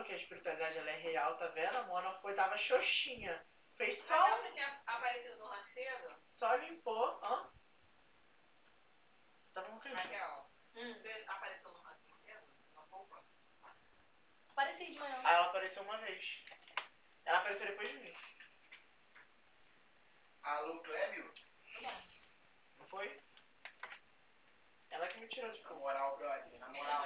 que a espiritualidade ela é real, tá vendo? A Mona tava xoxinha. Fez só. Mas você tinha aparecido no rancho cedo? Só limpou. Hã? Tava um cantinho. Raquel, você apareceu no rancho cedo? Na roupa? Apareci de manhã. Aí ela apareceu uma vez. Ela apareceu depois de mim. Alô, Clébio? Não foi? Ela que me tirou de Na moral, brother, na moral.